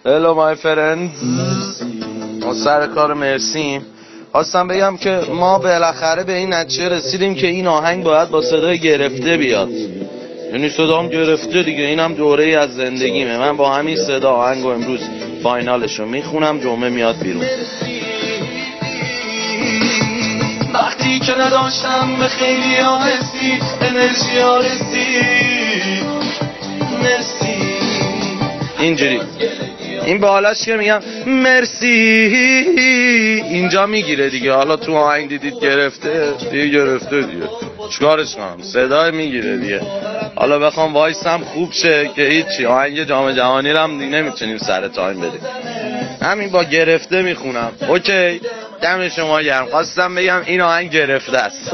Hello my friends. ما سر کار مرسیم. خواستم بگم که ما بالاخره به این نتیجه رسیدیم که این آهنگ باید با صدای گرفته بیاد. یعنی صدام گرفته دیگه، اینم دوره ای از زندگیمه. من با همین صدا آهنگو امروز فاینالشو میخونم، جمعه میاد بیرون. وقتی که نداشتم به خیلی ها رسید، انرژی ها رسید، مرسی. اینجوری این به حالاش که میگم مرسی اینجا میگیره دیگه. حالا تو آهنگ دیدید گرفته دیگه، گرفته دیگه، چیکارش کنم، صدا میگیره دیگه. حالا بخوام وایسم خوب شه که هیچی، آهنگ جام جهانی رو هم دیگه نمیتونیم سر تایم بدیم، همین با گرفته میخونم. اوکی، دم شما گرم. خواستم بگم این آهنگ گرفته است.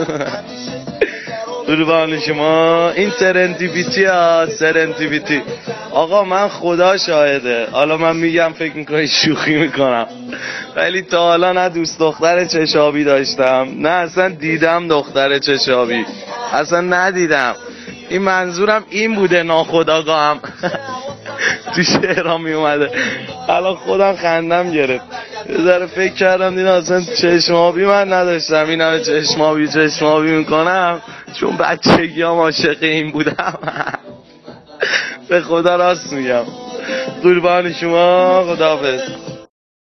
قربان شما. این سرندیپیتی ها، سرندیپیتی. آقا من خدا شاهده، حالا من میگم فکر میکنی شوخی میکنم، ولی تا حالا نه دوست دختر چشابی داشتم، نه اصلا دیدم دختر چشابی، اصلا ندیدم. این منظورم این بوده، ناخودآگاهم تو شعرها می اومده. الان خودم خندم گرفت، یه ذره فکر کردم دیدم اصلا چشمابی من نداشتم، این همه چشمابی میکنم چون بچگی هم عاشق این بودم. به خدا راست میگم. قربان شما، خداحافظ.